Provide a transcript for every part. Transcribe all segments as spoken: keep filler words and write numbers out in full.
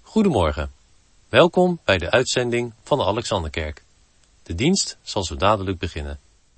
Goedemorgen. Welkom bij de uitzending van de Alexanderkerk. De dienst zal zo dadelijk beginnen.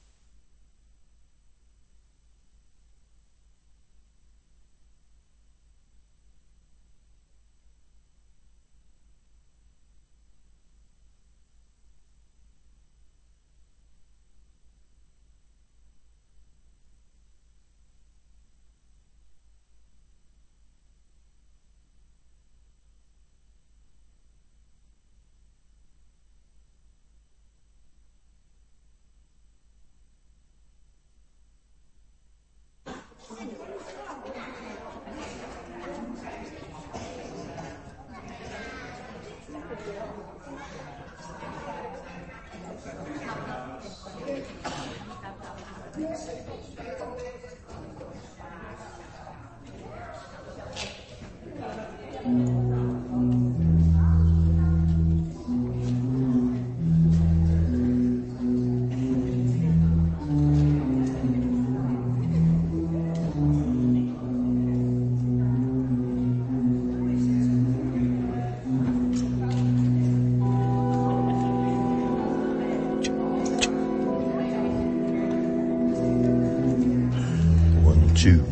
Two.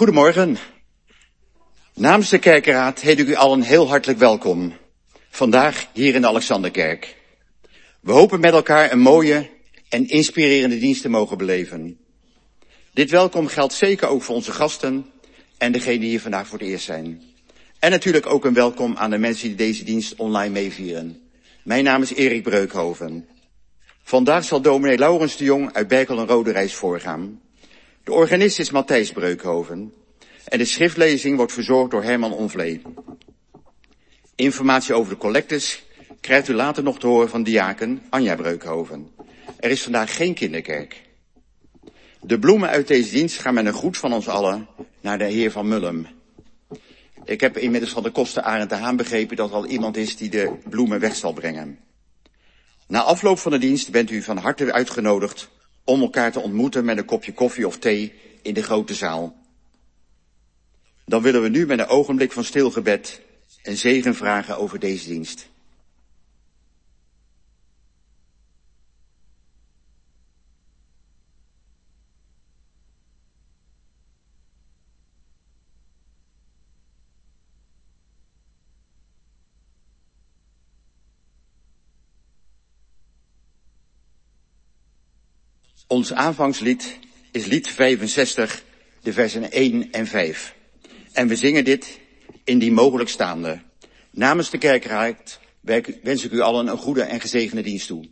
Goedemorgen. Namens de kerkenraad heet ik u allen heel hartelijk welkom. Vandaag hier in de Alexanderkerk. We hopen met elkaar een mooie en inspirerende dienst te mogen beleven. Dit welkom geldt zeker ook voor onze gasten en degenen die hier vandaag voor het eerst zijn. En natuurlijk ook een welkom aan de mensen die deze dienst online meevieren. Mijn naam is Erik Breukhoven. Vandaag zal dominee Laurens de Jong uit Berkel en Roderijs voorgaan. De organist is Matthijs Breukhoven. En de schriftlezing wordt verzorgd door Herman Onvlee. Informatie over de collectes krijgt u later nog te horen van diaken Anja Breukhoven. Er is vandaag geen kinderkerk. De bloemen uit deze dienst gaan met een groet van ons allen naar de heer Van Mullum. Ik heb inmiddels van de koster Arend de Haan begrepen dat er al iemand is die de bloemen weg zal brengen. Na afloop van de dienst bent u van harte uitgenodigd om elkaar te ontmoeten met een kopje koffie of thee in de grote zaal. Dan willen we nu met een ogenblik van stilgebed een zegen vragen over deze dienst. Ons aanvangslied is lied vijfenzestig, de versen één en vijf. En we zingen dit in die mogelijk staande. Namens de kerkraad wens ik u allen een goede en gezegende dienst toe.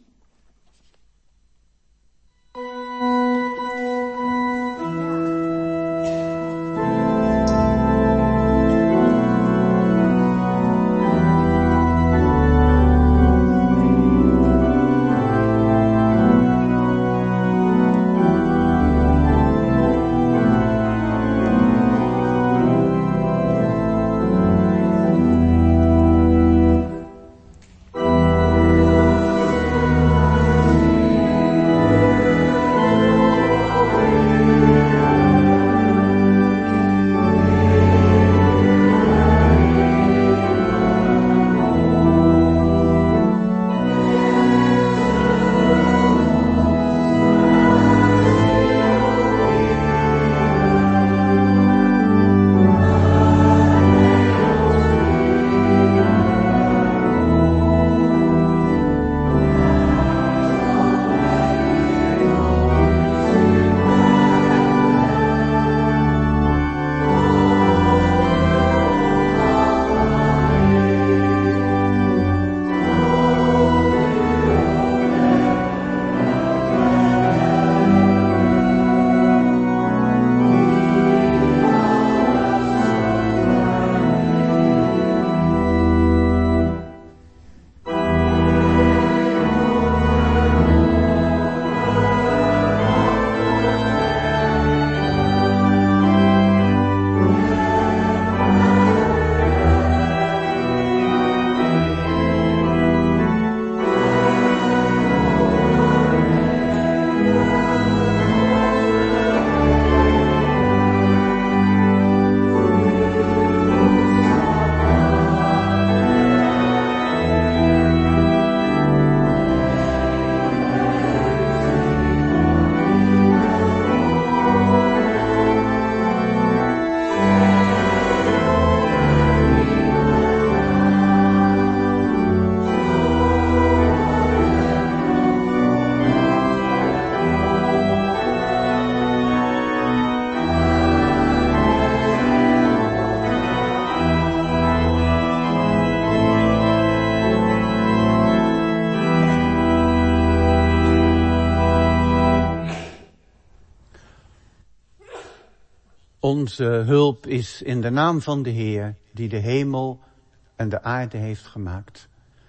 Onze hulp is in de naam van de Heer, die de hemel en de aarde heeft gemaakt.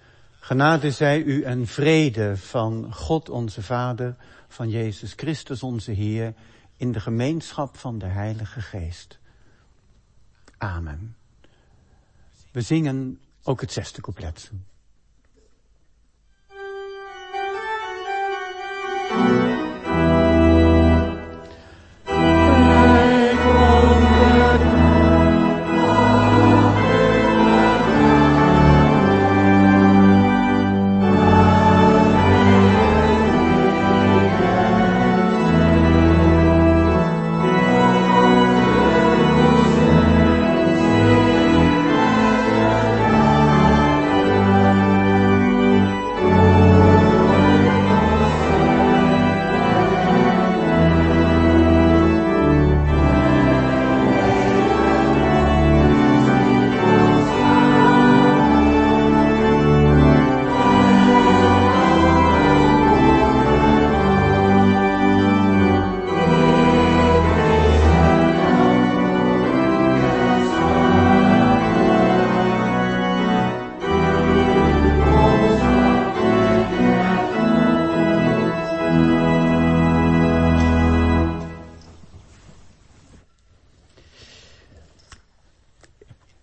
Genade zij u en vrede van God onze Vader, van Jezus Christus onze Heer, in de gemeenschap van de Heilige Geest. Amen. We zingen ook het zesde couplet. Amen.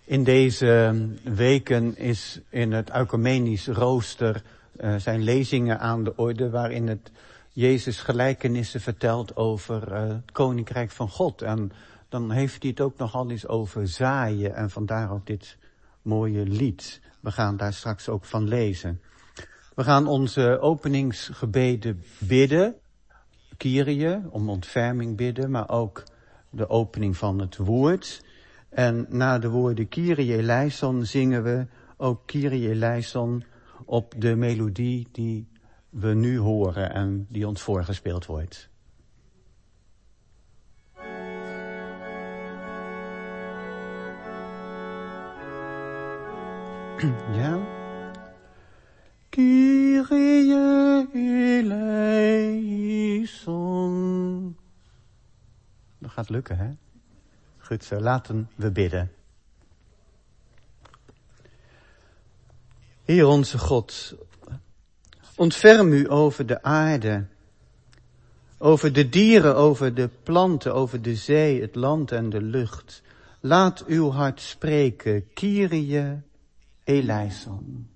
In deze weken is in het ecumenisch rooster uh, zijn lezingen aan de orde waarin het Jezus gelijkenissen vertelt over uh, het Koninkrijk van God. En dan heeft hij het ook nogal eens over zaaien en vandaar ook dit mooie lied. We gaan daar straks ook van lezen. We gaan onze openingsgebeden bidden, Kyrie, om ontferming bidden, maar ook de opening van het woord. En na de woorden Kyrie eleison zingen we ook Kyrie eleison op de melodie die we nu horen en die ons voorgespeeld wordt. Ja. Kyrie eleison. Dat gaat lukken, hè? Goed zo, laten we bidden. Heer onze God, ontferm u over de aarde, over de dieren, over de planten, over de zee, het land en de lucht. Laat uw hart spreken, Kyrie eleison.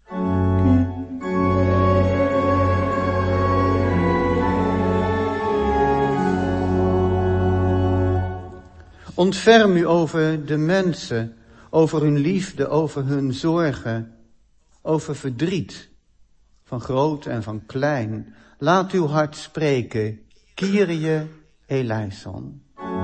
Ontferm u over de mensen, over hun liefde, over hun zorgen, over verdriet, van groot en van klein. Laat uw hart spreken, Kyrie eleison.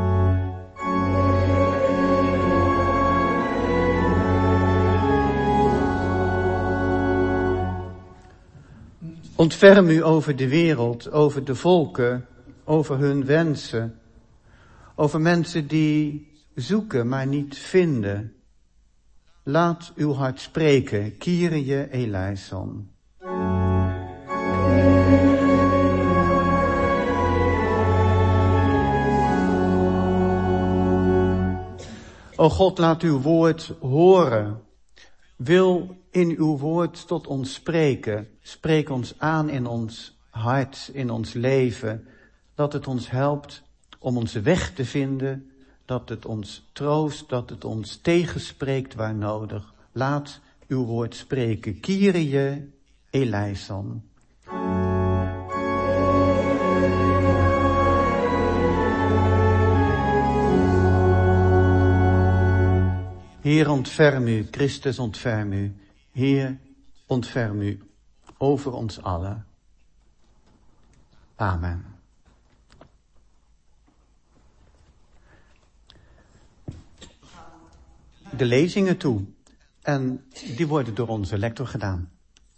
Ontferm u over de wereld, over de volken, over hun wensen. Over mensen die zoeken, maar niet vinden. Laat uw hart spreken, Kyrie eleison. O God, laat uw woord horen. Wil in uw woord tot ons spreken. Spreek ons aan in ons hart, in ons leven. Dat het ons helpt om onze weg te vinden, dat het ons troost, dat het ons tegenspreekt waar nodig. Laat uw woord spreken. Kyrie eleison. Heer, ontferm u, Christus ontferm u. Heer, ontferm u over ons allen. Amen. De lezingen toe. En die worden door onze lector gedaan.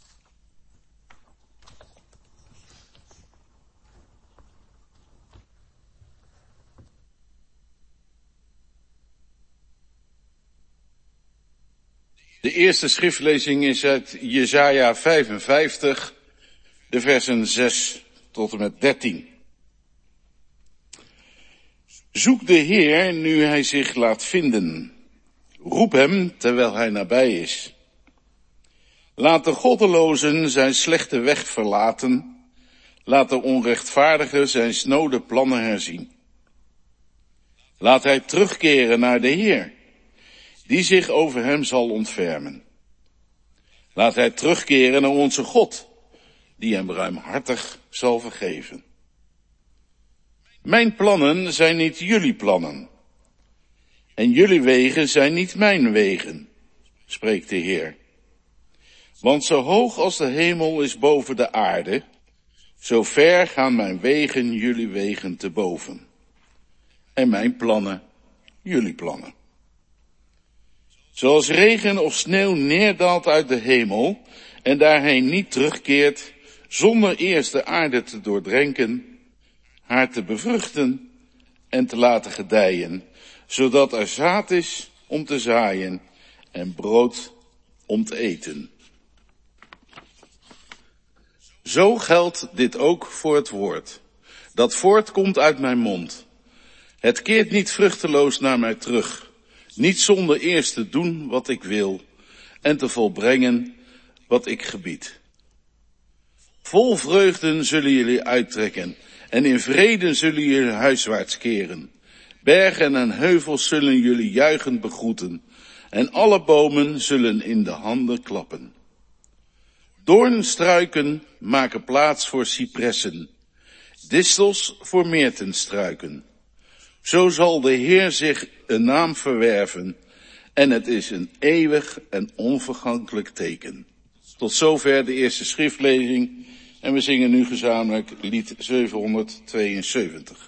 De eerste schriftlezing is uit Jesaja vijfenvijftig, de versen zes tot en met dertien. Zoek de Heer nu hij zich laat vinden. Roep hem terwijl hij nabij is. Laat de goddelozen zijn slechte weg verlaten. Laat de onrechtvaardige zijn snode plannen herzien. Laat hij terugkeren naar de Heer, die zich over hem zal ontfermen. Laat hij terugkeren naar onze God, die hem ruimhartig zal vergeven. Mijn plannen zijn niet jullie plannen. En jullie wegen zijn niet mijn wegen, spreekt de Heer. Want zo hoog als de hemel is boven de aarde, zo ver gaan mijn wegen jullie wegen te boven. En mijn plannen jullie plannen. Zoals regen of sneeuw neerdaalt uit de hemel en daarheen niet terugkeert, zonder eerst de aarde te doordrenken, haar te bevruchten en te laten gedijen, zodat er zaad is om te zaaien en brood om te eten. Zo geldt dit ook voor het woord, dat voortkomt uit mijn mond. Het keert niet vruchteloos naar mij terug, niet zonder eerst te doen wat ik wil en te volbrengen wat ik gebied. Vol vreugden zullen jullie uittrekken en in vrede zullen jullie huiswaarts keren. Bergen en heuvels zullen jullie juichend begroeten. en alle bomen zullen in de handen klappen. Doornstruiken maken plaats voor cipressen, distels voor meertenstruiken. Zo zal de Heer zich een naam verwerven, en het is een eeuwig en onvergankelijk teken. Tot zover de eerste schriftlezing, en we zingen nu gezamenlijk lied zevenhonderdtweeënzeventig.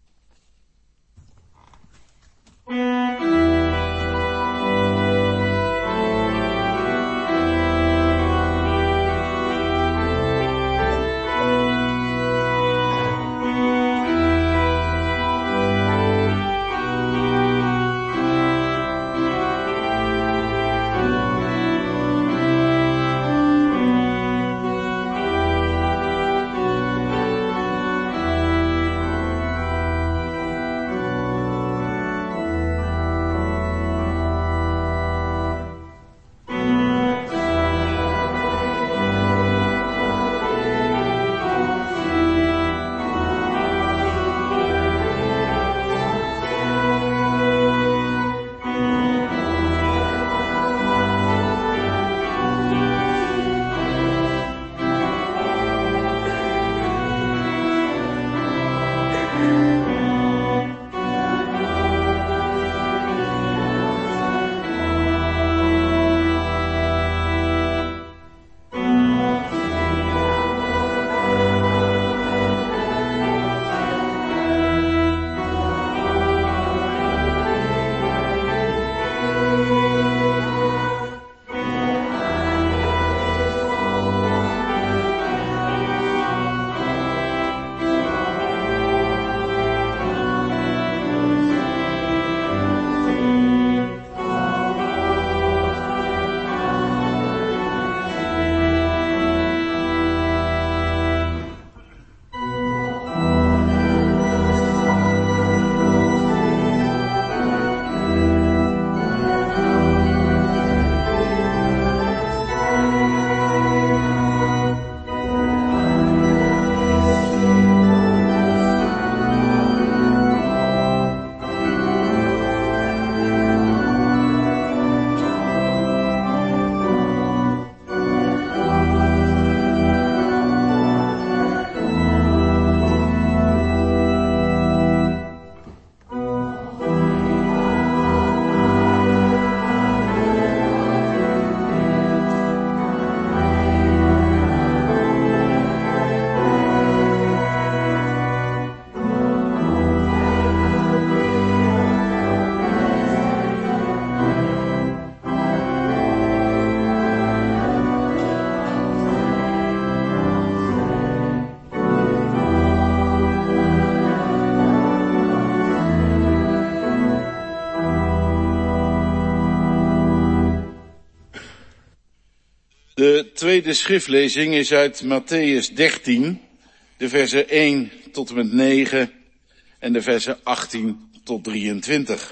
De tweede schriftlezing is uit Mattheüs dertien, de versen één tot en met negen en de versen achttien tot drieëntwintig.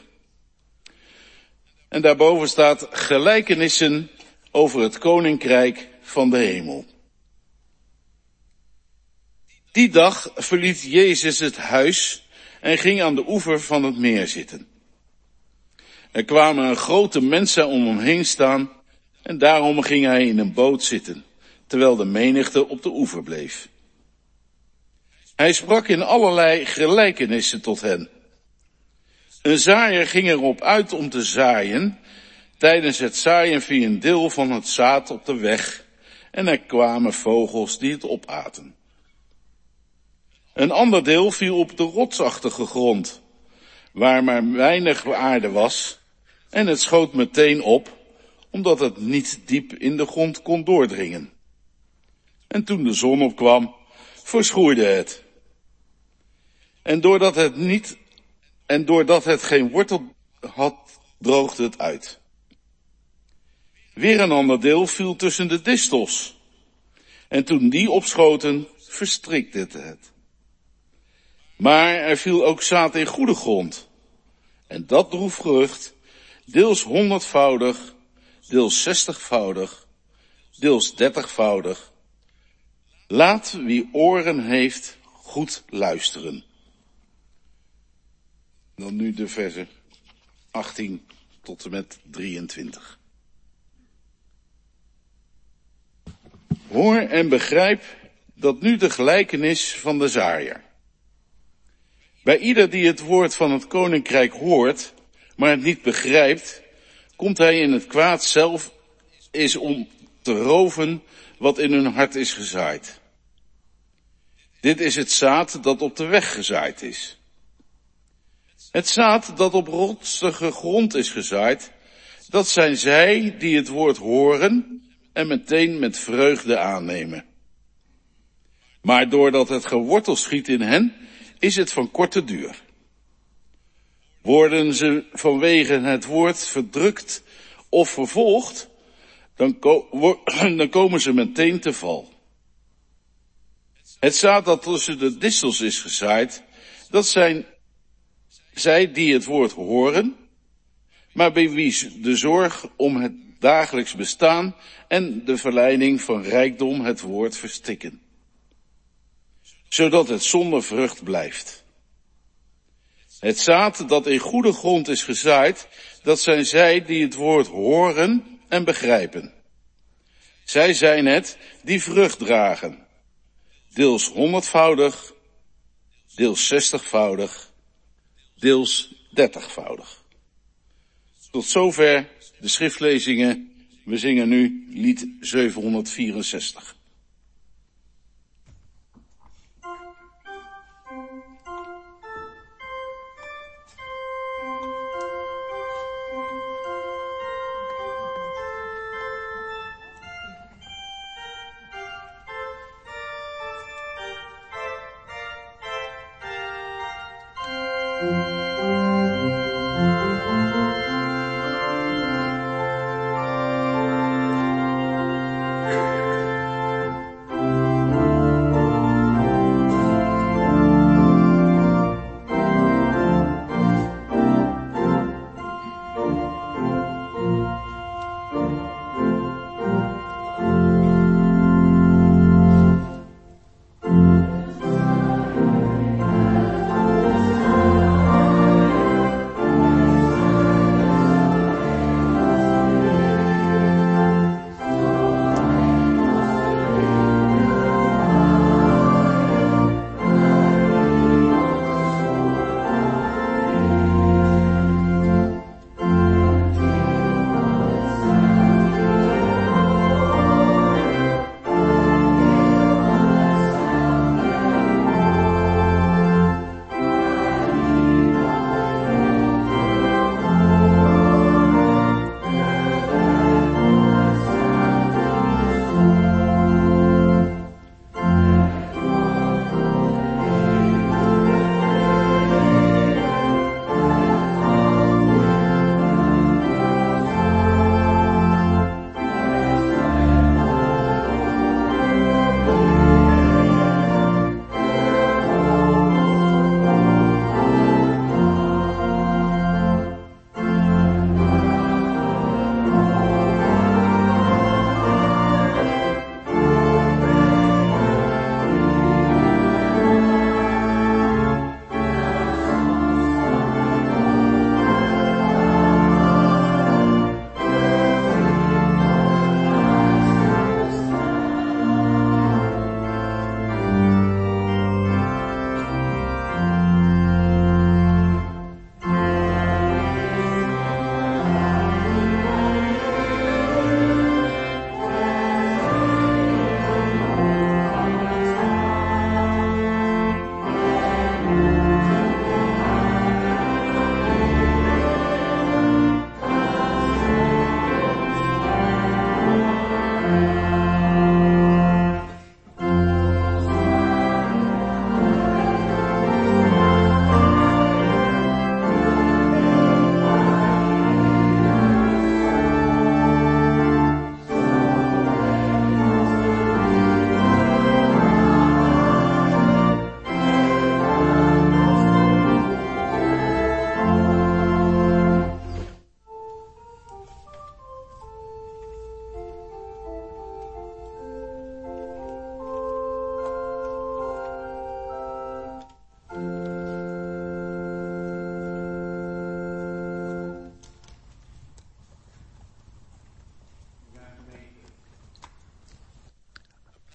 En daarboven staat gelijkenissen over het koninkrijk van de hemel. Die dag verliet Jezus het huis en ging aan de oever van het meer zitten. Er kwamen een grote mensen om hem heen staan en daarom ging hij in een boot zitten, terwijl de menigte op de oever bleef. Hij sprak in allerlei gelijkenissen tot hen. Een zaaier ging erop uit om te zaaien. Tijdens het zaaien viel een deel van het zaad op de weg en er kwamen vogels die het opaten. Een ander deel viel op de rotsachtige grond, waar maar weinig aarde was, en het schoot meteen op, omdat het niet diep in de grond kon doordringen. En toen de zon opkwam, verschroeide het. En doordat het niet, en doordat het geen wortel had, droogde het uit. Weer een ander deel viel tussen de distels. En toen die opschoten, verstrikte het het. Maar er viel ook zaad in goede grond. En dat droeg vrucht, deels honderdvoudig, deels zestigvoudig, deels dertigvoudig. Laat wie oren heeft goed luisteren. Dan nu de versen achttien tot en met drieëntwintig. Hoor en begrijp dat nu de gelijkenis van de zaaier. Bij ieder die het woord van het koninkrijk hoort, maar het niet begrijpt, komt hij in het kwaad zelf is om te roven wat in hun hart is gezaaid. Dit is het zaad dat op de weg gezaaid is. Het zaad dat op rotsige grond is gezaaid, dat zijn zij die het woord horen en meteen met vreugde aannemen. Maar doordat het geworteld schiet in hen, is het van korte duur. Worden ze vanwege het woord verdrukt of vervolgd, dan, ko- dan komen ze meteen te val. Het zaad dat tussen de distels is gezaaid, dat zijn zij die het woord horen, maar bij wie de zorg om het dagelijks bestaan en de verleiding van rijkdom het woord verstikken, zodat het zonder vrucht blijft. Het zaad dat in goede grond is gezaaid, dat zijn zij die het woord horen en begrijpen. Zij zijn het die vrucht dragen, deels honderdvoudig, deels zestigvoudig, deels dertigvoudig. Tot zover de schriftlezingen. We zingen nu lied zevenhonderdvierenzestig.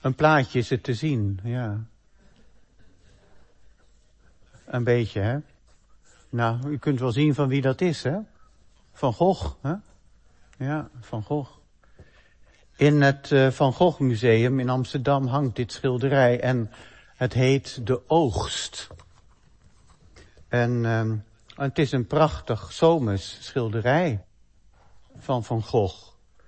Een plaatje is het te zien, ja. Een beetje, hè. Nou, u kunt wel zien van wie dat is, hè. Van Gogh, hè. Ja, Van Gogh. In het uh, Van Gogh Museum in Amsterdam hangt dit schilderij en het heet De Oogst. En uh, het is een prachtig zomers schilderij van Van Gogh.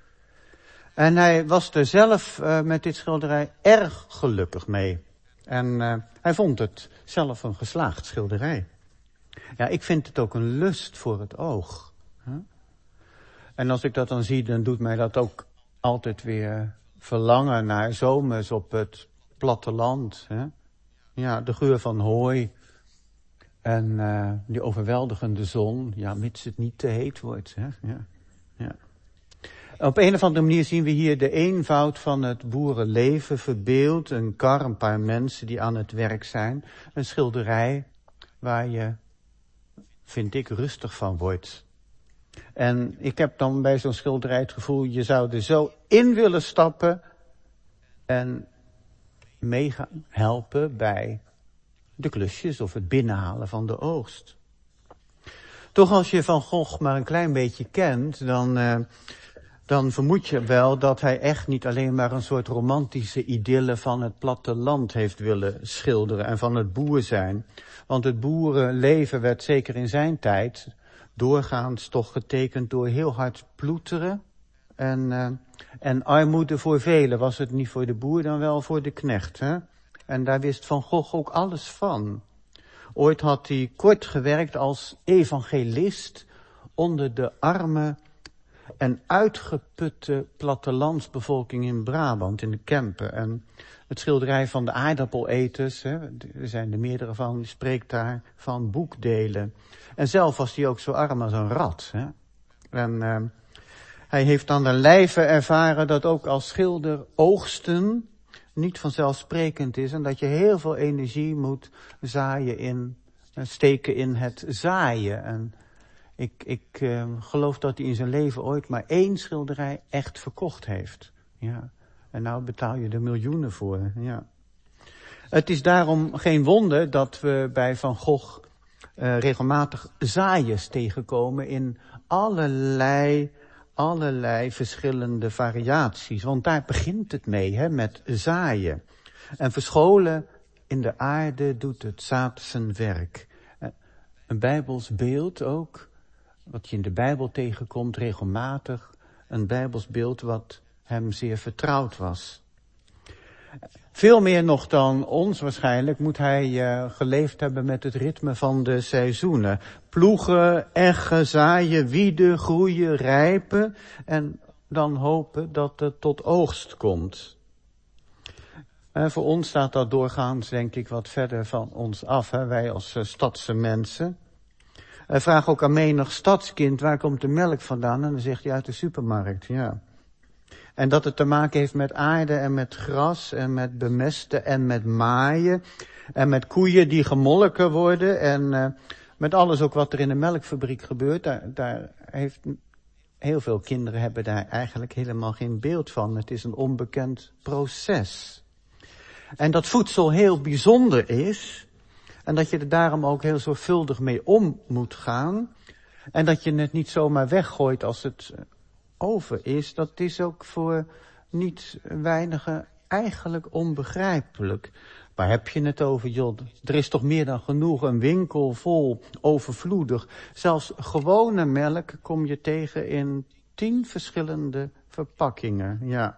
En hij was er zelf uh, met dit schilderij erg gelukkig mee. En uh, hij vond het zelf een geslaagd schilderij. Ja, ik vind het ook een lust voor het oog. Huh? En als ik dat dan zie, dan doet mij dat ook altijd weer verlangen naar zomers op het platteland. Hè? Ja, de geur van hooi. En uh, die overweldigende zon. Ja, mits het niet te heet wordt. Hè? Ja, ja. Op een of andere manier zien we hier de eenvoud van het boerenleven verbeeld. Een kar, een paar mensen die aan het werk zijn. Een schilderij waar je, vind ik, rustig van wordt. En ik heb dan bij zo'n schilderij het gevoel, je zou er zo in willen stappen en mee gaan helpen bij de klusjes of het binnenhalen van de oogst. Toch als je Van Gogh maar een klein beetje kent, dan, uh, dan vermoed je wel dat hij echt niet alleen maar een soort romantische idylle van het platteland heeft willen schilderen en van het boer zijn. Want het boerenleven werd zeker in zijn tijd doorgaans toch getekend door heel hard ploeteren en, uh, en armoede voor velen. Was het niet voor de boer, dan wel voor de knecht. Hè? En daar wist Van Gogh ook alles van. Ooit had hij kort gewerkt als evangelist onder de arme en uitgeputte plattelandsbevolking in Brabant, in de Kempen. En het schilderij van de aardappeleters, hè, er zijn er meerdere van, die spreekt daar van boekdelen. En zelf was hij ook zo arm als een rat. Hè. En uh, hij heeft aan de lijve ervaren dat ook als schilder oogsten niet vanzelfsprekend is. En dat je heel veel energie moet zaaien in, steken in het zaaien. En ik, ik uh, geloof dat hij in zijn leven ooit maar één schilderij echt verkocht heeft. Ja. En nou betaal je er miljoenen voor. Ja. Het is daarom geen wonder dat we bij Van Gogh uh, regelmatig zaaiers tegenkomen in allerlei, allerlei verschillende variaties. Want daar begint het mee, hè, met zaaien. En verscholen in de aarde doet het zaad zijn werk. Uh, een Bijbels beeld ook, wat je in de Bijbel tegenkomt regelmatig. Een Bijbels beeld wat hem zeer vertrouwd was. Veel meer nog dan ons waarschijnlijk moet hij uh, geleefd hebben met het ritme van de seizoenen. Ploegen, eggen, zaaien, wieden, groeien, rijpen en dan hopen dat het tot oogst komt. Uh, voor ons staat dat doorgaans denk ik wat verder van ons af, hè? Wij als uh, stadse mensen. Uh, vraag ook aan menig stadskind, waar komt de melk vandaan? En dan zegt hij uit de supermarkt, ja. En dat het te maken heeft met aarde en met gras en met bemesten en met maaien. En met koeien die gemolken worden en uh, met alles ook wat er in de melkfabriek gebeurt. Daar, daar heeft heel veel kinderen hebben daar eigenlijk helemaal geen beeld van. Het is een onbekend proces. En dat voedsel heel bijzonder is. En dat je er daarom ook heel zorgvuldig mee om moet gaan. En dat je het niet zomaar weggooit als het over is, dat is ook voor niet weinigen eigenlijk onbegrijpelijk. Waar heb je het over, joh? Er is toch meer dan genoeg, een winkel vol, overvloedig. Zelfs gewone melk kom je tegen in tien verschillende verpakkingen, ja.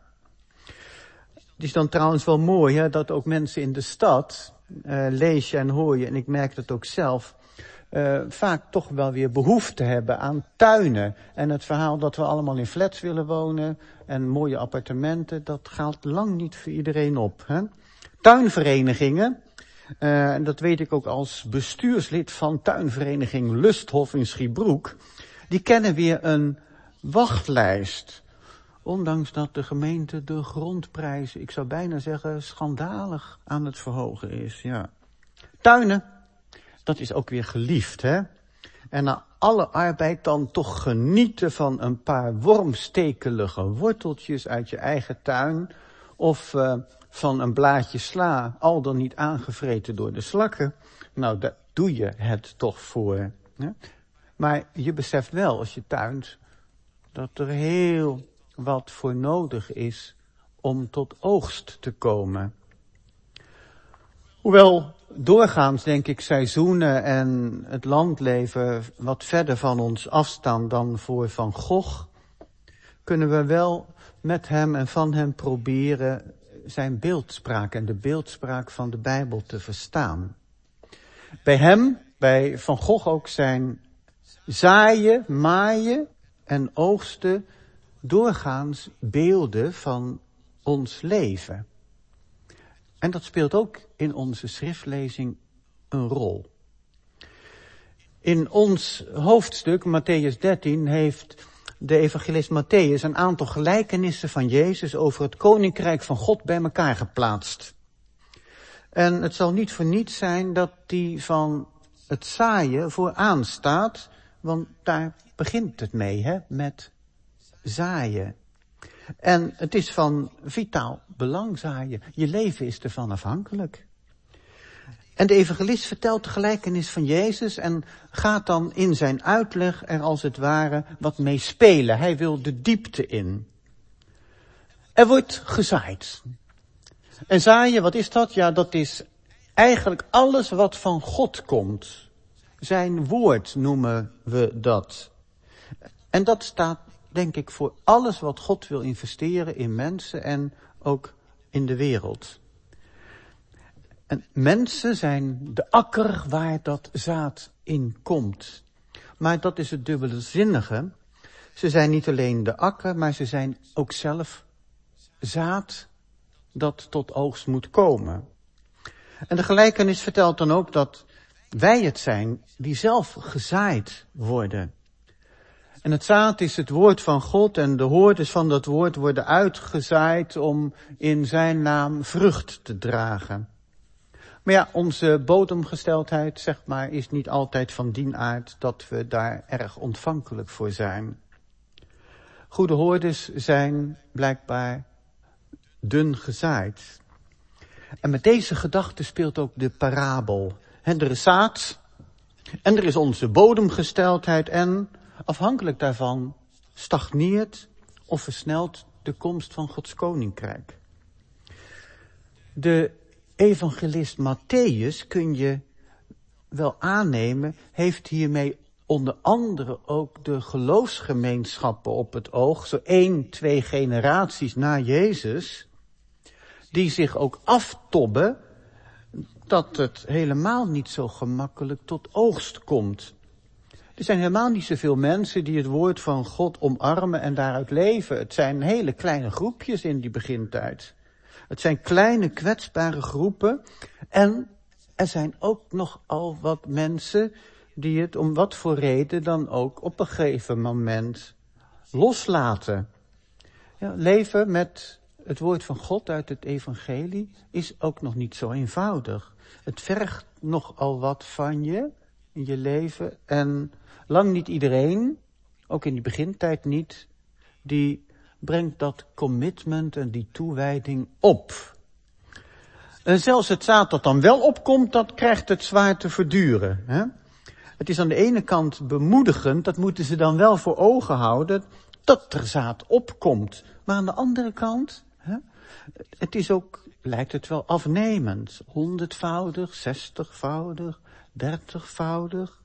Het is dan trouwens wel mooi, hè, dat ook mensen in de stad, uh, lees je en hoor je, en ik merk dat ook zelf, Uh, vaak toch wel weer behoefte hebben aan tuinen. En het verhaal dat we allemaal in flats willen wonen en mooie appartementen, dat gaat lang niet voor iedereen op. Hè? Tuinverenigingen, uh, en dat weet ik ook als bestuurslid van tuinvereniging Lusthof in Schiebroek, die kennen weer een wachtlijst. Ondanks dat de gemeente de grondprijzen, ik zou bijna zeggen, schandalig aan het verhogen is. Ja. Tuinen. Dat is ook weer geliefd, hè? En na alle arbeid dan toch genieten van een paar wormstekelige worteltjes uit je eigen tuin. Of uh, van een blaadje sla, al dan niet aangevreten door de slakken. Nou, daar doe je het toch voor. Hè? Maar je beseft wel, als je tuint, dat er heel wat voor nodig is om tot oogst te komen. Hoewel doorgaans, denk ik, seizoenen en het landleven wat verder van ons afstaan dan voor Van Gogh, kunnen we wel met hem en van hem proberen zijn beeldspraak en de beeldspraak van de Bijbel te verstaan. Bij hem, bij Van Gogh ook, zijn zaaien, maaien en oogsten doorgaans beelden van ons leven. En dat speelt ook in onze schriftlezing een rol. In ons hoofdstuk, Mattheüs dertien, heeft de evangelist Mattheüs een aantal gelijkenissen van Jezus over het koninkrijk van God bij elkaar geplaatst. En het zal niet voor niets zijn dat die van het zaaien vooraan staat, want daar begint het mee, hè, met zaaien. En het is van vitaal belang zaaien. Je leven is ervan afhankelijk. En de evangelist vertelt de gelijkenis van Jezus en gaat dan in zijn uitleg er als het ware wat mee spelen. Hij wil de diepte in. Er wordt gezaaid. En zaaien, wat is dat? Ja, dat is eigenlijk alles wat van God komt. Zijn woord noemen we dat. En dat staat, denk ik, voor alles wat God wil investeren in mensen en ook in de wereld. En mensen zijn de akker waar dat zaad in komt. Maar dat is het dubbelzinnige. Ze zijn niet alleen de akker, maar ze zijn ook zelf zaad dat tot oogst moet komen. En de gelijkenis vertelt dan ook dat wij het zijn die zelf gezaaid worden. En het zaad is het woord van God en de hoorders van dat woord worden uitgezaaid om in zijn naam vrucht te dragen. Maar ja, onze bodemgesteldheid, zeg maar, is niet altijd van dien aard dat we daar erg ontvankelijk voor zijn. Goede hoorders zijn blijkbaar dun gezaaid. En met deze gedachte speelt ook de parabel. He, er is zaad en er is onze bodemgesteldheid en afhankelijk daarvan stagneert of versnelt de komst van Gods koninkrijk. De evangelist Mattheüs, kun je wel aannemen, heeft hiermee onder andere ook de geloofsgemeenschappen op het oog, zo één, twee generaties na Jezus, die zich ook aftobben dat het helemaal niet zo gemakkelijk tot oogst komt. Er zijn helemaal niet zoveel mensen die het woord van God omarmen en daaruit leven. Het zijn hele kleine groepjes in die begintijd. Het zijn kleine kwetsbare groepen en er zijn ook nogal wat mensen die het om wat voor reden dan ook op een gegeven moment loslaten. Ja, leven met het woord van God uit het evangelie is ook nog niet zo eenvoudig. Het vergt nogal wat van je in je leven en lang niet iedereen, ook in die begintijd niet, die brengt dat commitment en die toewijding op. En zelfs het zaad dat dan wel opkomt, dat krijgt het zwaar te verduren. Hè? Het is aan de ene kant bemoedigend, dat moeten ze dan wel voor ogen houden, dat er zaad opkomt. Maar aan de andere kant, hè, het is ook, lijkt het wel afnemend. Honderdvoudig, zestigvoudig, dertigvoudig.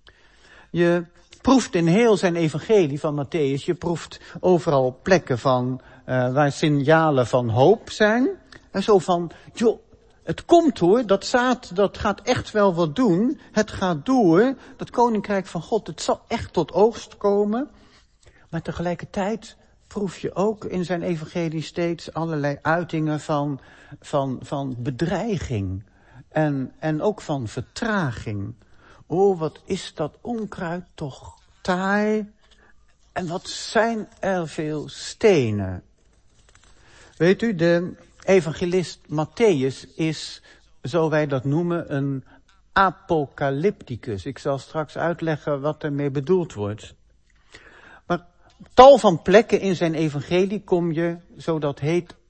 Je proeft in heel zijn evangelie van Mattheüs, je proeft overal plekken van, uh, waar signalen van hoop zijn. En zo van, joh, het komt hoor, dat zaad, dat gaat echt wel wat doen. Het gaat door, dat koninkrijk van God, het zal echt tot oogst komen. Maar tegelijkertijd proef je ook in zijn evangelie steeds allerlei uitingen van, van, van bedreiging. En, en ook van vertraging. Oh, wat is dat onkruid toch taai. En wat zijn er veel stenen. Weet u, de evangelist Mattheüs is, zo wij dat noemen, een apocalypticus. Ik zal straks uitleggen wat ermee bedoeld wordt. Maar tal van plekken in zijn evangelie kom je, zo dat heet,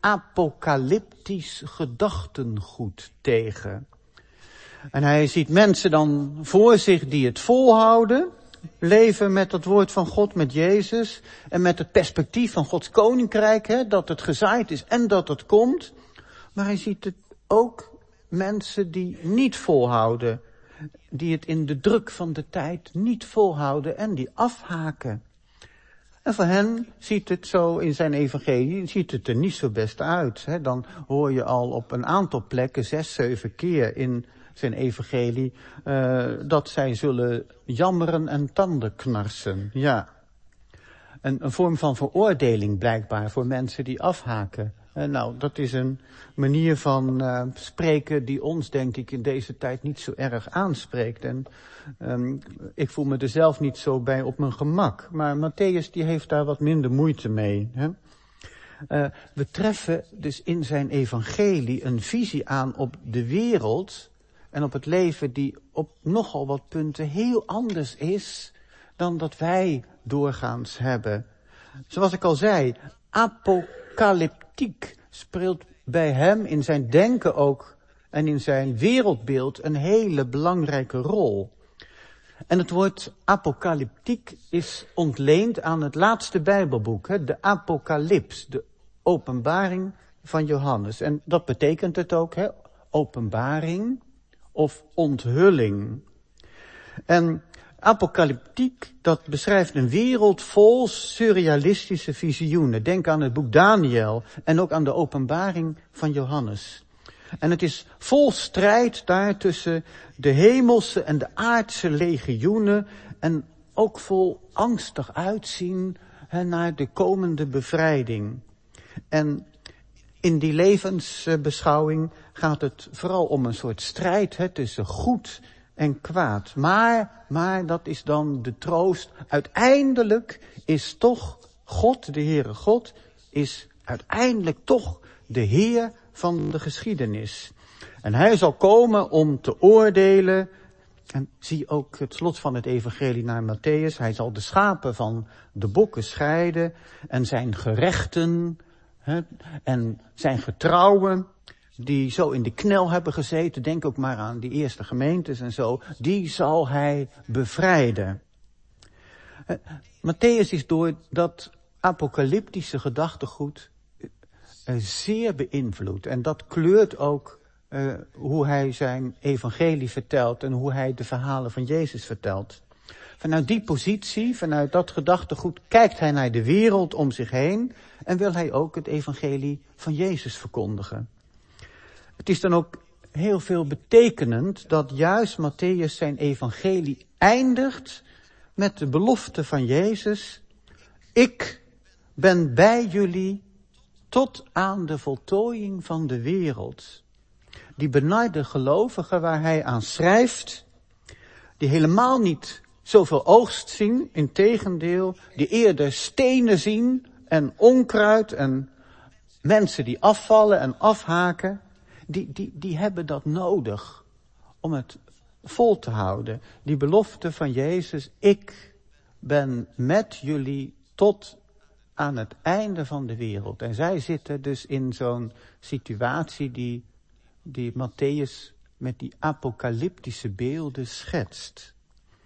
apocalyptisch gedachtengoed tegen. En hij ziet mensen dan voor zich die het volhouden, leven met het woord van God, met Jezus, en met het perspectief van Gods koninkrijk, hè, dat het gezaaid is en dat het komt. Maar hij ziet het ook mensen die niet volhouden, die het in de druk van de tijd niet volhouden en die afhaken. En voor hen ziet het zo in zijn evangelie, ziet het er niet zo best uit. Hè. Dan hoor je al op een aantal plekken, zes, zeven keer in zijn evangelie, uh, dat zij zullen jammeren en tanden knarsen. Ja. Een, een vorm van veroordeling blijkbaar voor mensen die afhaken. Uh, nou, dat is een manier van uh, spreken die ons, denk ik, in deze tijd niet zo erg aanspreekt. En um, ik voel me er zelf niet zo bij op mijn gemak. Maar Matthäus die heeft daar wat minder moeite mee. Hè? Uh, we treffen dus in zijn evangelie een visie aan op de wereld en op het leven die op nogal wat punten heel anders is dan dat wij doorgaans hebben. Zoals ik al zei, apocalyptiek speelt bij hem in zijn denken ook en in zijn wereldbeeld een hele belangrijke rol. En het woord apocalyptiek is ontleend aan het laatste Bijbelboek, hè, de Apocalyps, de openbaring van Johannes. En dat betekent het ook, hè, openbaring of onthulling. En apocalyptiek, dat beschrijft een wereld vol surrealistische visioenen. Denk aan het boek Daniel en ook aan de openbaring van Johannes. En het is vol strijd daar tussen de hemelse en de aardse legioenen en ook vol angstig uitzien hè, naar de komende bevrijding. En in die levensbeschouwing gaat het vooral om een soort strijd hè, tussen goed en kwaad. Maar, maar dat is dan de troost. Uiteindelijk is toch God, de Heere God, is uiteindelijk toch de Heer van de geschiedenis. En hij zal komen om te oordelen. En zie ook het slot van het evangelie naar Matthäus. Hij zal de schapen van de bokken scheiden en zijn gerechten hè, en zijn getrouwen die zo in de knel hebben gezeten, denk ook maar aan die eerste gemeentes en zo, die zal hij bevrijden. Uh, Matthäus is door dat apocalyptische gedachtegoed uh, zeer beïnvloed. En dat kleurt ook uh, hoe hij zijn evangelie vertelt en hoe hij de verhalen van Jezus vertelt. Vanuit die positie, vanuit dat gedachtegoed, kijkt hij naar de wereld om zich heen en wil hij ook het evangelie van Jezus verkondigen. Het is dan ook heel veel betekenend dat juist Matthäus zijn evangelie eindigt met de belofte van Jezus: ik ben bij jullie tot aan de voltooiing van de wereld. Die benarde gelovigen waar hij aan schrijft, die helemaal niet zoveel oogst zien, integendeel, die eerder stenen zien en onkruid en mensen die afvallen en afhaken, die, die, die hebben dat nodig om het vol te houden. Die belofte van Jezus, ik ben met jullie tot aan het einde van de wereld. En zij zitten dus in zo'n situatie die, die Matthäus met die apocalyptische beelden schetst.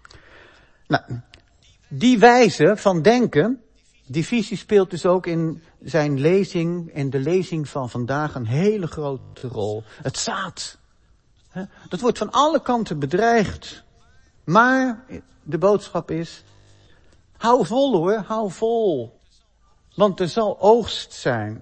Nou, die wijze van denken, die visie speelt dus ook in zijn lezing, in de lezing van vandaag, een hele grote rol. Het zaad, hè, dat wordt van alle kanten bedreigd. Maar de boodschap is, hou vol hoor, hou vol. Want er zal oogst zijn.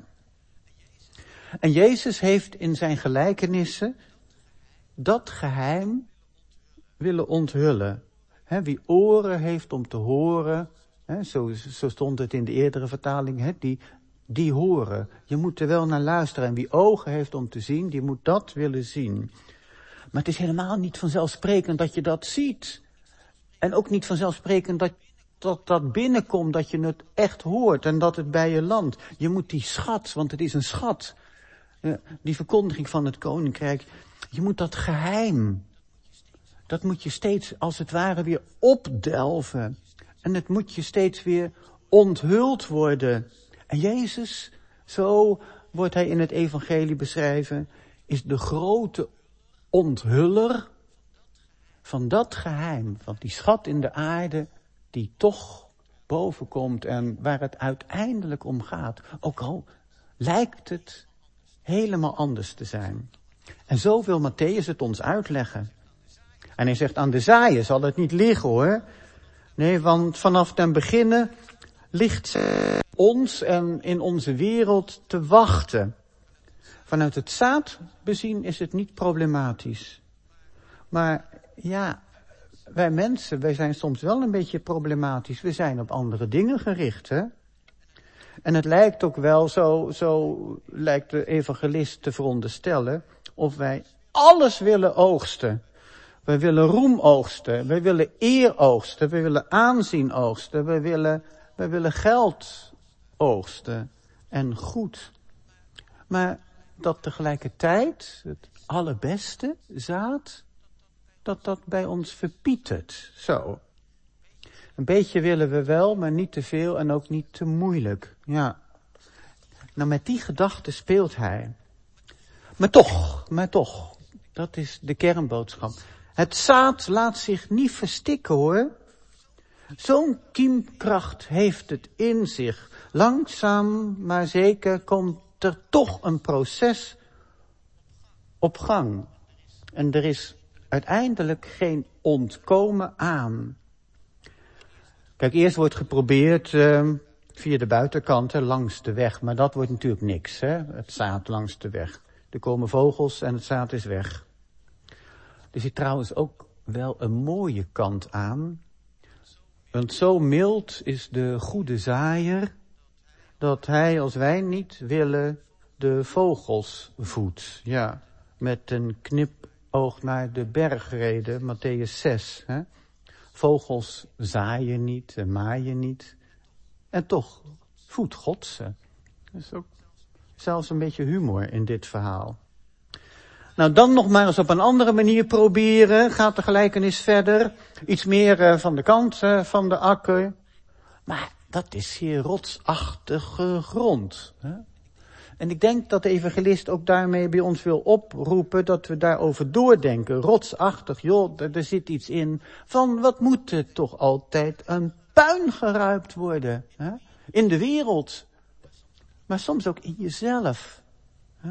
En Jezus heeft in zijn gelijkenissen dat geheim willen onthullen. He, wie oren heeft om te horen, he, zo, zo stond het in de eerdere vertaling, he, die, die horen. Je moet er wel naar luisteren. En wie ogen heeft om te zien, die moet dat willen zien. Maar het is helemaal niet vanzelfsprekend dat je dat ziet. En ook niet vanzelfsprekend dat dat, dat binnenkomt, dat je het echt hoort en dat het bij je landt. Je moet die schat, want het is een schat, die verkondiging van het koninkrijk, je moet dat geheim, dat moet je steeds als het ware weer opdelven. En het moet je steeds weer onthuld worden. En Jezus, zo wordt hij in het evangelie beschreven, is de grote onthuller van dat geheim, van die schat in de aarde, die toch bovenkomt en waar het uiteindelijk om gaat. Ook al lijkt het helemaal anders te zijn. En zo wil Mattheüs het ons uitleggen. En hij zegt, aan de zaaien zal het niet liggen hoor. Nee, want vanaf den beginnen ligt ze ons en in onze wereld te wachten. Vanuit het zaad bezien is het niet problematisch. Maar ja, wij mensen, wij zijn soms wel een beetje problematisch. We zijn op andere dingen gericht, hè. En het lijkt ook wel, zo, zo lijkt de evangelist te veronderstellen, of wij alles willen oogsten. Wij willen roem oogsten, wij willen eer oogsten, wij willen aanzien oogsten, wij willen, wij willen geld oogsten en goed. Maar dat tegelijkertijd het allerbeste zaad, dat dat bij ons verpietert. Zo. Een beetje willen we wel, maar niet te veel en ook niet te moeilijk. Ja. Nou, met die gedachte speelt hij. Maar toch, maar toch, dat is de kernboodschap. Het zaad laat zich niet verstikken hoor. Zo'n kiemkracht heeft het in zich. Langzaam, maar zeker komt er toch een proces op gang. En er is uiteindelijk geen ontkomen aan. Kijk, eerst wordt geprobeerd uh, via de buitenkanten langs de weg. Maar dat wordt natuurlijk niks, hè? Het zaad langs de weg. Er komen vogels en het zaad is weg. Er zit trouwens ook wel een mooie kant aan. Want zo mild is de goede zaaier, dat hij als wij niet willen de vogels voedt. Ja, met een knipoog naar de bergrede, Mattheüs zes. Hè? Vogels zaaien niet en maaien niet. En toch voedt God ze. Er is ook zelfs een beetje humor in dit verhaal. Nou, dan nog maar eens op een andere manier proberen. Gaat de gelijkenis verder. Iets meer uh, van de kant uh, van de akker. Maar dat is zeer rotsachtige grond. Hè? En ik denk dat de evangelist ook daarmee bij ons wil oproepen dat we daarover doordenken. Rotsachtig, joh, er, er zit iets in van wat moet er toch altijd een puin geruimd worden. Hè? In de wereld. Maar soms ook in jezelf. Hè?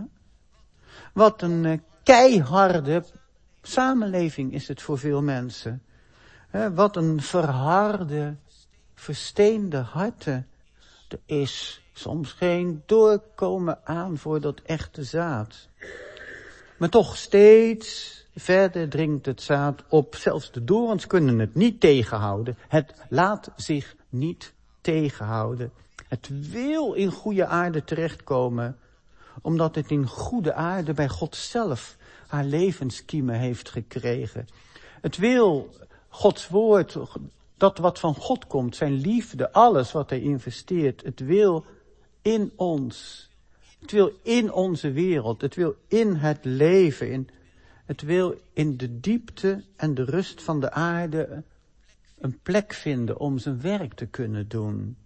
Wat een uh, keiharde samenleving is het voor veel mensen. Hè? Wat een verharde, versteende harten. Er is soms geen doorkomen aan voor dat echte zaad. Maar toch steeds verder dringt het zaad op. Zelfs de dorens kunnen het niet tegenhouden. Het laat zich niet tegenhouden. Het wil in goede aarde terechtkomen, omdat het in goede aarde bij God zelf haar levenskiemen heeft gekregen. Het wil Gods woord, dat wat van God komt, zijn liefde, alles wat hij investeert. Het wil in ons. Het wil in onze wereld. Het wil in het leven. In, het wil in de diepte en de rust van de aarde een plek vinden om zijn werk te kunnen doen.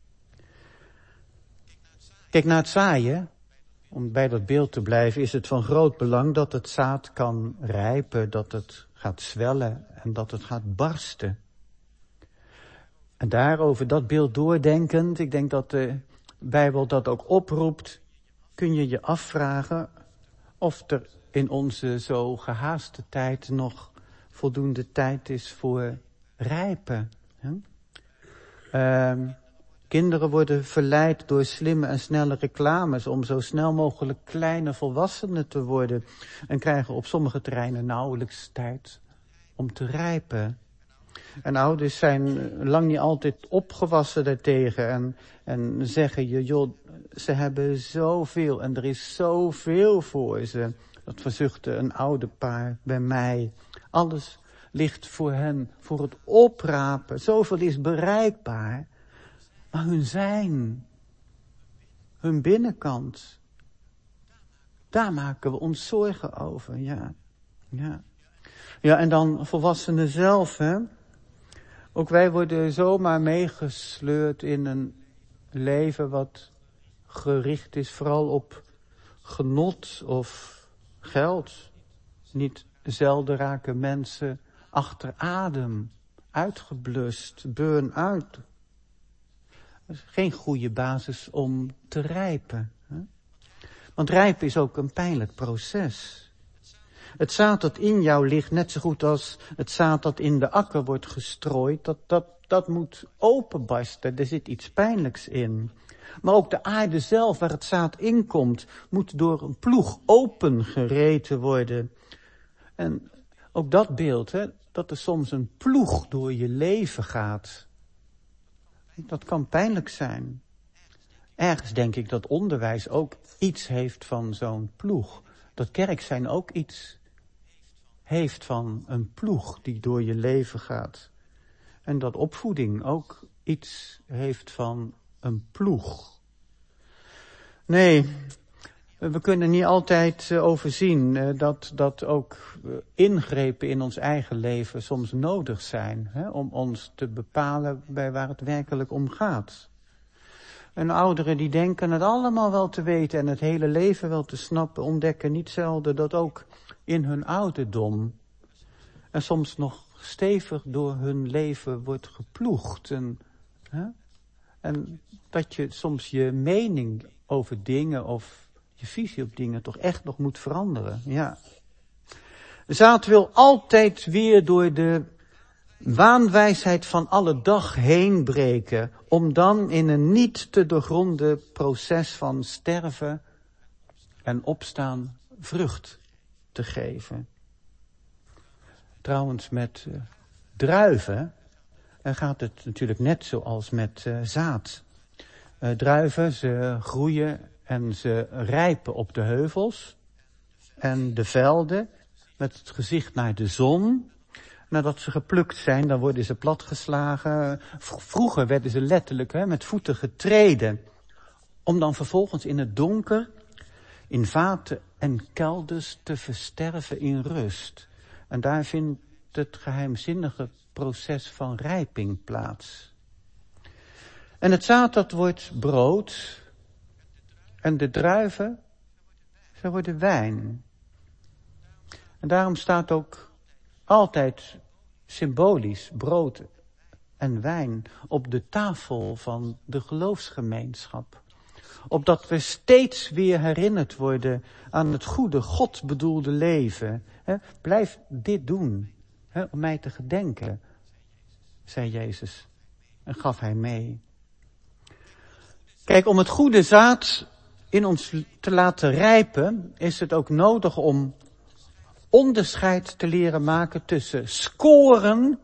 Kijk, naar het zaaien, om bij dat beeld te blijven, is het van groot belang dat het zaad kan rijpen, dat het gaat zwellen en dat het gaat barsten. En daarover dat beeld doordenkend, ik denk dat de Bijbel dat ook oproept, kun je je afvragen of er in onze zo gehaaste tijd nog voldoende tijd is voor rijpen. Hè? Uh, kinderen worden verleid door slimme en snelle reclames om zo snel mogelijk kleine volwassenen te worden en krijgen op sommige terreinen nauwelijks tijd om te rijpen. En ouders zijn lang niet altijd opgewassen daartegen en, en zeggen je, joh, ze hebben zoveel en er is zoveel voor ze. Dat verzuchtte een ouderpaar bij mij. Alles ligt voor hen, voor het oprapen. Zoveel is bereikbaar. Maar hun zijn, hun binnenkant, daar maken we ons zorgen over, ja. Ja, ja en dan volwassenen zelf, hè. Ook wij worden zomaar meegesleurd in een leven wat gericht is vooral op genot of geld. Niet zelden raken mensen achter adem, uitgeblust, burn-out. Dat is geen goede basis om te rijpen. Hè? Want rijpen is ook een pijnlijk proces. Het zaad dat in jou ligt, net zo goed als het zaad dat in de akker wordt gestrooid, dat, dat, dat moet openbarsten. Er zit iets pijnlijks in. Maar ook de aarde zelf, waar het zaad in komt, moet door een ploeg opengereten worden. En ook dat beeld, hè, dat er soms een ploeg door je leven gaat. Dat kan pijnlijk zijn. Ergens denk ik dat onderwijs ook iets heeft van zo'n ploeg. Dat kerk zijn ook iets heeft van een ploeg die door je leven gaat. En dat opvoeding ook iets heeft van een ploeg. Nee, we kunnen niet altijd overzien dat, dat ook ingrepen in ons eigen leven soms nodig zijn. Hè, om ons te bepalen bij waar het werkelijk om gaat. En ouderen die denken het allemaal wel te weten en het hele leven wel te snappen, ontdekken niet zelden dat ook in hun ouderdom en soms nog stevig door hun leven wordt geploegd. En, hè? en dat je soms je mening over dingen of je visie op dingen toch echt nog moet veranderen. Ja. Zaad wil altijd weer door de waanwijsheid van alle dag heen breken, om dan in een niet te doorgronden proces van sterven en opstaan vrucht te geven. Trouwens, met uh, druiven uh, gaat het natuurlijk net zoals met uh, zaad. Uh, druiven, ze groeien en ze rijpen op de heuvels en de velden met het gezicht naar de zon. Nadat ze geplukt zijn, dan worden ze platgeslagen. Vroeger werden ze letterlijk hè, met voeten getreden. Om dan vervolgens in het donker, in vaten en kelders te versterven in rust. En daar vindt het geheimzinnige proces van rijping plaats. En het zaad dat wordt brood. En de druiven, ze worden wijn. En daarom staat ook altijd symbolisch brood en wijn op de tafel van de geloofsgemeenschap. Opdat we steeds weer herinnerd worden aan het goede, God bedoelde leven. He, blijf dit doen, he, om mij te gedenken, zei Jezus en gaf hij mee. Kijk, om het goede zaad in ons te laten rijpen, is het ook nodig om onderscheid te leren maken tussen scoren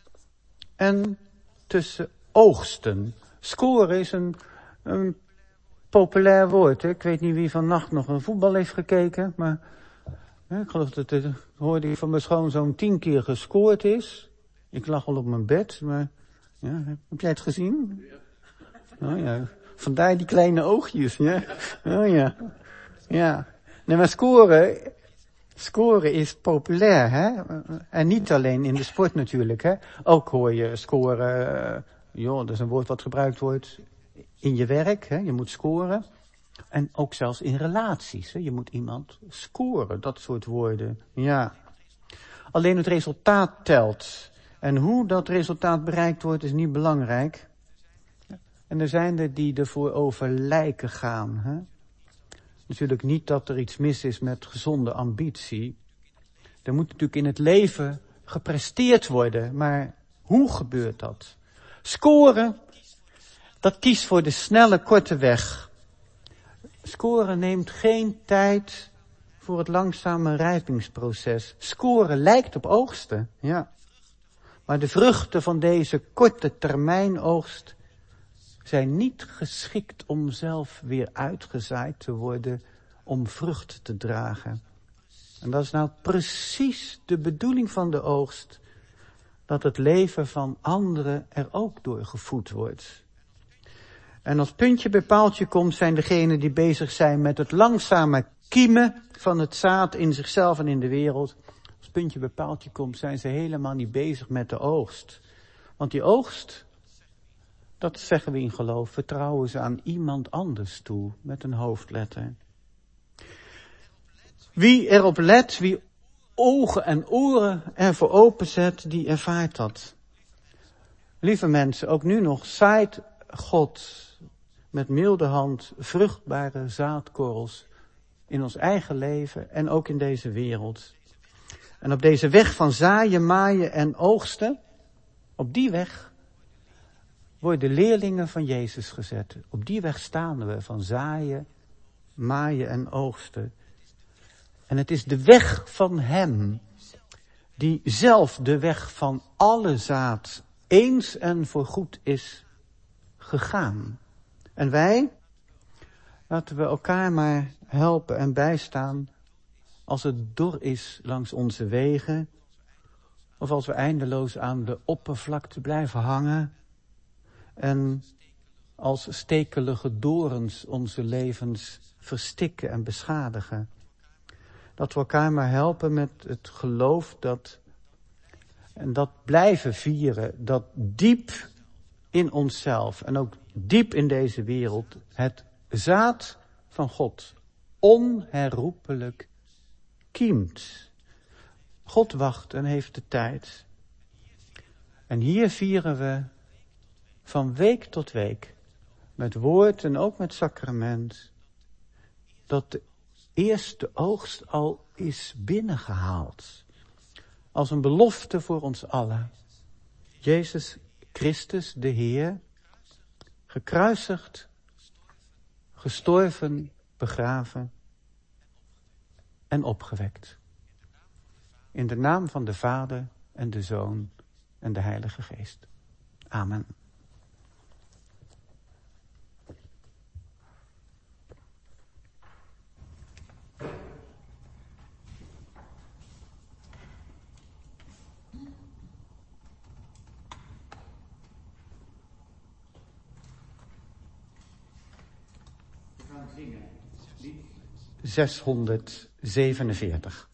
en tussen oogsten. Scoren is een, een populair woord. Hè? Ik weet niet wie vannacht nog een voetbal heeft gekeken, maar hè, ik geloof dat het, hoorde ik van mijn schoonzoon tien keer gescoord is. Ik lag al op mijn bed, maar ja, heb jij het gezien? Oh ja, vandaar die kleine oogjes, ja. Oh ja, ja. Nee, maar scoren, scoren is populair, hè. En niet alleen in de sport natuurlijk, hè. Ook hoor je scoren, uh, joh, dat is een woord wat gebruikt wordt in je werk, hè. Je moet scoren. En ook zelfs in relaties, hè. Je moet iemand scoren, dat soort woorden, ja. Alleen het resultaat telt. En hoe dat resultaat bereikt wordt is niet belangrijk. En er zijn er die ervoor over lijken gaan. Hè? Natuurlijk niet dat er iets mis is met gezonde ambitie. Er moet natuurlijk in het leven gepresteerd worden. Maar hoe gebeurt dat? Scoren, dat kiest voor de snelle, korte weg. Scoren neemt geen tijd voor het langzame rijpingsproces. Scoren lijkt op oogsten, ja. Maar de vruchten van deze korte termijn oogst zijn niet geschikt om zelf weer uitgezaaid te worden, om vrucht te dragen. En dat is nou precies de bedoeling van de oogst, dat het leven van anderen er ook door gevoed wordt. En als puntje bij paaltje komt, zijn degenen die bezig zijn met het langzame kiemen van het zaad in zichzelf en in de wereld. Als puntje bij paaltje komt, zijn ze helemaal niet bezig met de oogst. Want die oogst, dat zeggen we in geloof, vertrouwen ze aan iemand anders toe, met een hoofdletter. Wie erop let, wie ogen en oren ervoor openzet, die ervaart dat. Lieve mensen, ook nu nog zaait God met milde hand vruchtbare zaadkorrels in ons eigen leven en ook in deze wereld. En op deze weg van zaaien, maaien en oogsten, op die weg worden leerlingen van Jezus gezet. Op die weg staan we van zaaien, maaien en oogsten. En het is de weg van Hem, die zelf de weg van alle zaad eens en voorgoed is gegaan. En wij, laten we elkaar maar helpen en bijstaan als het dor is langs onze wegen, of als we eindeloos aan de oppervlakte blijven hangen en als stekelige dorens onze levens verstikken en beschadigen. Dat we elkaar maar helpen met het geloof dat, en dat blijven vieren, dat diep in onszelf en ook diep in deze wereld het zaad van God onherroepelijk kiemt. God wacht en heeft de tijd. En hier vieren we van week tot week, met woord en ook met sacrament, dat de eerste oogst al is binnengehaald. Als een belofte voor ons allen. Jezus Christus, de Heer, gekruisigd, gestorven, begraven en opgewekt. In de naam van de Vader en de Zoon en de Heilige Geest. Amen. zeshonderdzevenenveertig.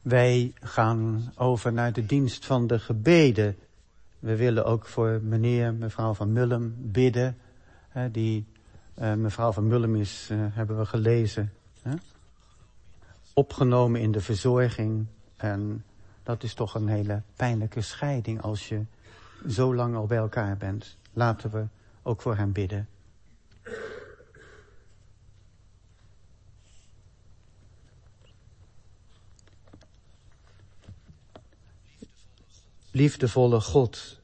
Wij gaan over naar de dienst van de gebeden. We willen ook voor meneer, mevrouw van Mullum bidden. Hè, die uh, mevrouw van Mullum is, uh, hebben we gelezen, hè? Opgenomen in de verzorging. En dat is toch een hele pijnlijke scheiding als je zo lang al bij elkaar bent. Laten we ook voor hem bidden. Liefdevolle God.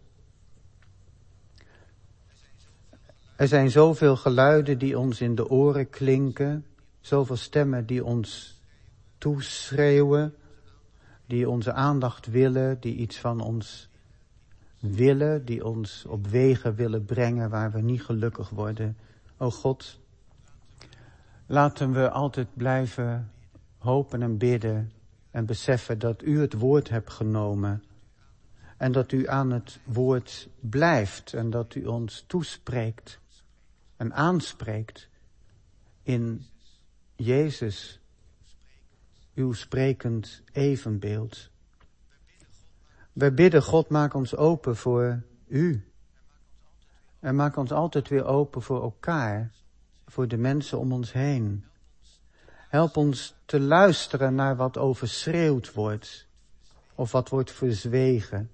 Er zijn zoveel geluiden die ons in de oren klinken. Zoveel stemmen die ons toeschreeuwen. Die onze aandacht willen, die iets van ons willen. Die ons op wegen willen brengen waar we niet gelukkig worden. O God, laten we altijd blijven hopen en bidden. En beseffen dat u het woord hebt genomen. En dat u aan het woord blijft en dat u ons toespreekt en aanspreekt in Jezus, uw sprekend evenbeeld. Wij bidden, God, maak ons open voor u. En maak ons altijd weer open voor elkaar, voor de mensen om ons heen. Help ons te luisteren naar wat overschreeuwd wordt of wat wordt verzwegen.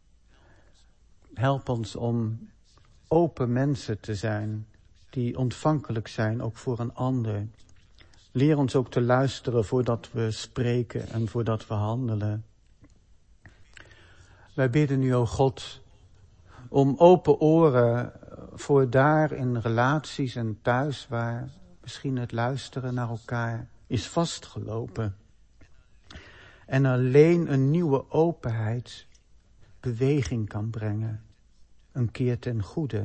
Help ons om open mensen te zijn, die ontvankelijk zijn, ook voor een ander. Leer ons ook te luisteren voordat we spreken en voordat we handelen. Wij bidden nu, o God, om open oren voor daar in relaties en thuis waar misschien het luisteren naar elkaar is vastgelopen. En alleen een nieuwe openheid beweging kan brengen, een keer ten goede.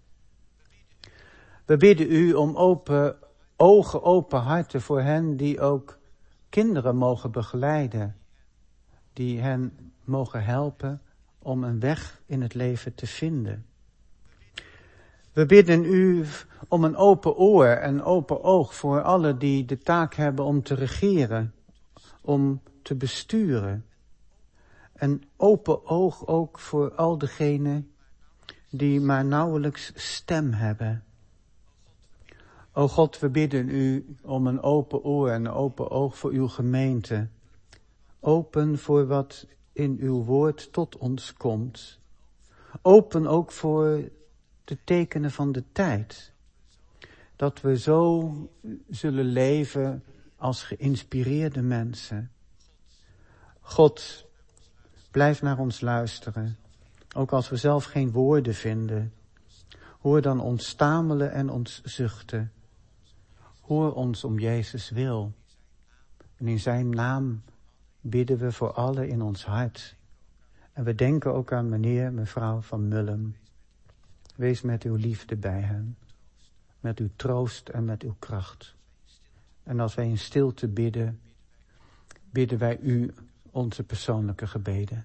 We bidden u om open ogen, open harten voor hen die ook kinderen mogen begeleiden, die hen mogen helpen om een weg in het leven te vinden. We bidden u om een open oor en open oog voor allen die de taak hebben om te regeren, om te besturen. Een open oog ook voor al degenen die maar nauwelijks stem hebben. O God, we bidden u om een open oor en een open oog voor uw gemeente. Open voor wat in uw woord tot ons komt. Open ook voor de tekenen van de tijd. Dat we zo zullen leven als geïnspireerde mensen. God, blijf naar ons luisteren. Ook als we zelf geen woorden vinden. Hoor dan ons stamelen en ons zuchten. Hoor ons om Jezus wil. En in zijn naam bidden we voor allen in ons hart. En we denken ook aan meneer, mevrouw van Mullum. Wees met uw liefde bij hen. Met uw troost en met uw kracht. En als wij in stilte bidden, bidden wij u onze persoonlijke gebeden.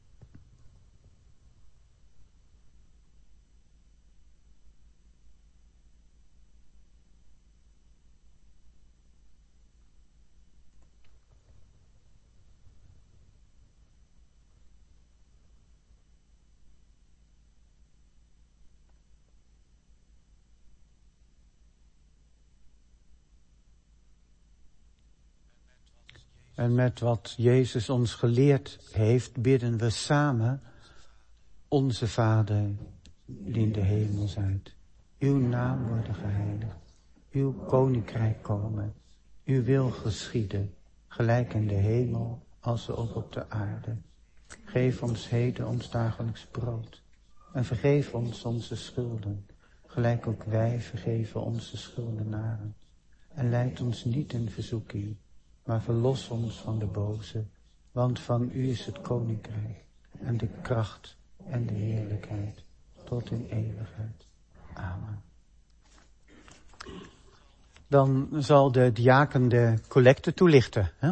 En met wat Jezus ons geleerd heeft, bidden we samen: Onze Vader, die in de hemel zijt. Uw naam worden geheiligd. Uw koninkrijk komen. Uw wil geschieden, gelijk in de hemel als ook op de aarde. Geef ons heden ons dagelijks brood. En vergeef ons onze schulden, gelijk ook wij vergeven onze schuldenaren. En leid ons niet in verzoeking, maar verlos ons van de boze, want van u is het koninkrijk en de kracht en de heerlijkheid tot in eeuwigheid. Amen. Dan zal de diaken de collecte toelichten. Hè?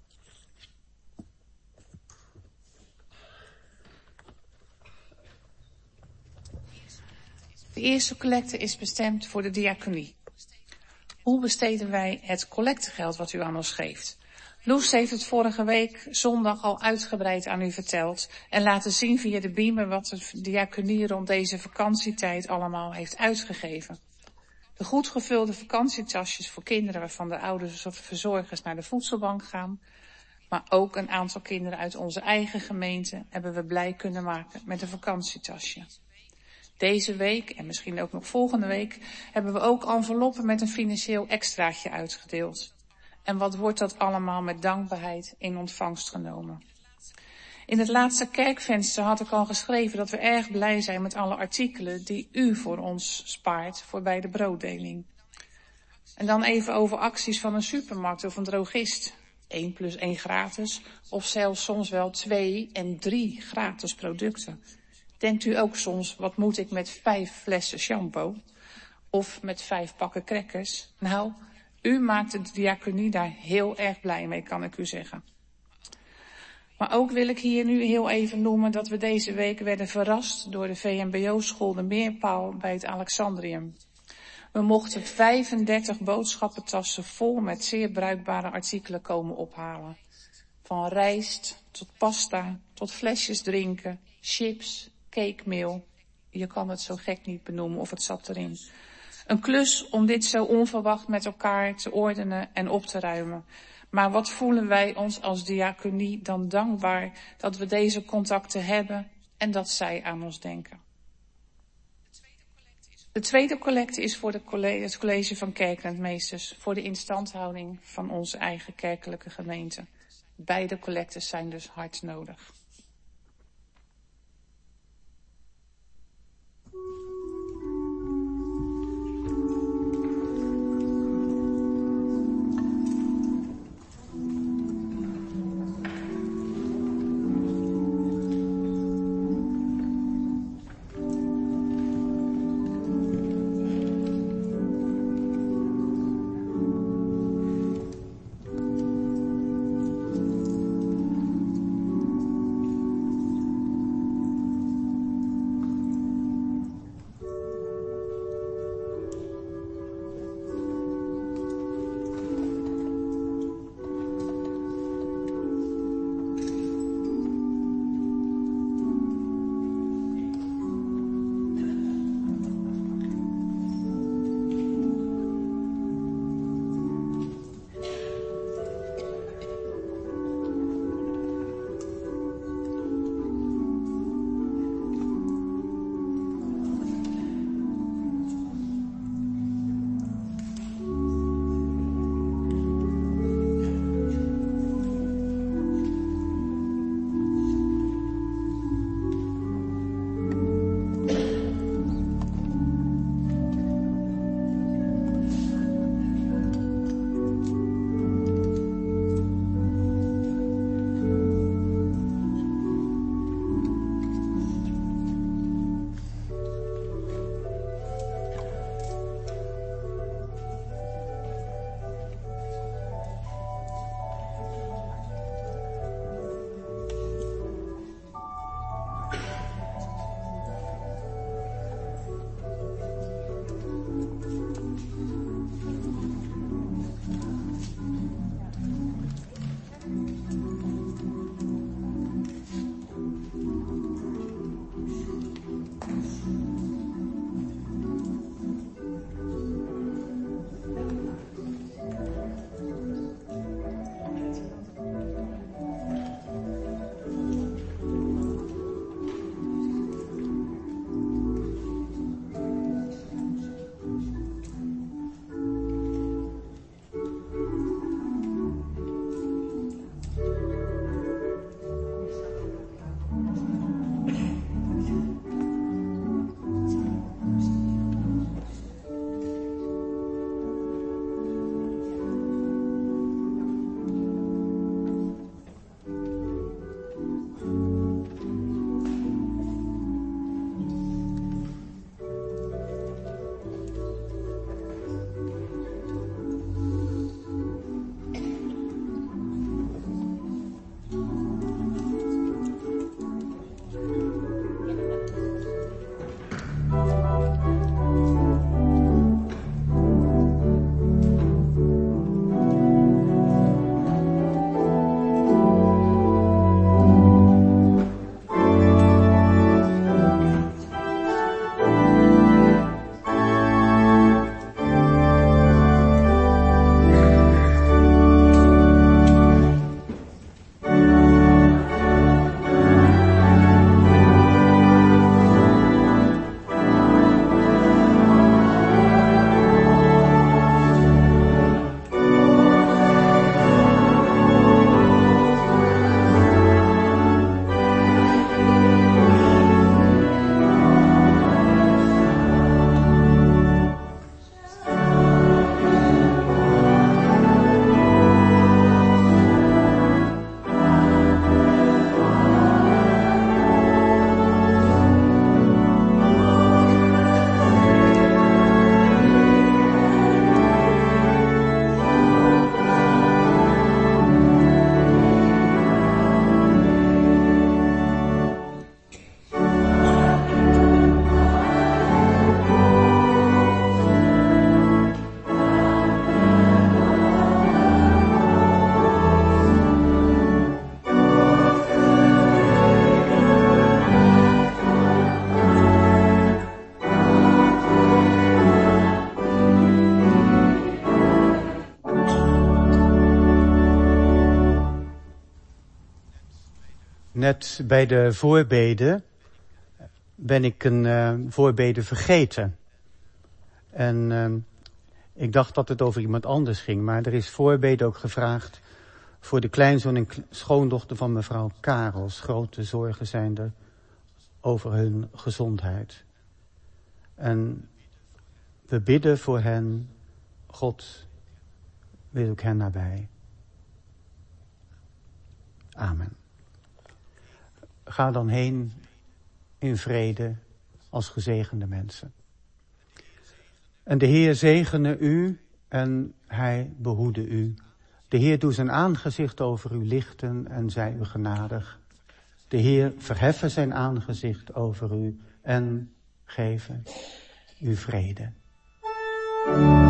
De eerste collecte is bestemd voor de diaconie. Hoe besteden wij het collectegeld wat u aan ons geeft? Loes heeft het vorige week zondag al uitgebreid aan u verteld en laten zien via de beamer wat de diaconie rond deze vakantietijd allemaal heeft uitgegeven. De goed gevulde vakantietasjes voor kinderen waarvan de ouders of verzorgers naar de voedselbank gaan, maar ook een aantal kinderen uit onze eigen gemeente hebben we blij kunnen maken met een vakantietasje. Deze week, en misschien ook nog volgende week, hebben we ook enveloppen met een financieel extraatje uitgedeeld. En wat wordt dat allemaal met dankbaarheid in ontvangst genomen. In het laatste kerkvenster had ik al geschreven dat we erg blij zijn met alle artikelen die u voor ons spaart voor bij de brooddeling. En dan even over acties van een supermarkt of een drogist. één plus één gratis, of zelfs soms wel twee en drie gratis producten. Denkt u ook soms, wat moet ik met vijf flessen shampoo? Of met vijf pakken crackers? Nou, u maakt de diaconie daar heel erg blij mee, kan ik u zeggen. Maar ook wil ik hier nu heel even noemen dat we deze week werden verrast door de V M B O-school De Meerpaal bij het Alexandrium. We mochten vijfendertig boodschappentassen vol met zeer bruikbare artikelen komen ophalen. Van rijst tot pasta, tot flesjes drinken, chips, cakemeel. Je kan het zo gek niet benoemen of het zat erin. Een klus om dit zo onverwacht met elkaar te ordenen en op te ruimen. Maar wat voelen wij ons als diaconie dan dankbaar dat we deze contacten hebben en dat zij aan ons denken. De tweede collecte is voor de college, het college van kerkrentmeesters, voor de instandhouding van onze eigen kerkelijke gemeente. Beide collectes zijn dus hard nodig. Net bij de voorbeden ben ik een uh, voorbede vergeten. En uh, ik dacht dat het over iemand anders ging, maar er is voorbede ook gevraagd voor de kleinzoon en schoondochter van mevrouw Karels. Grote zorgen zijn er over hun gezondheid. En we bidden voor hen, God wil ook hen nabij. Amen. Ga dan heen in vrede als gezegende mensen. En de Heer zegene u en hij behoede u. De Heer doet zijn aangezicht over u lichten en zij u genadig. De Heer verheffen zijn aangezicht over u en geven u vrede.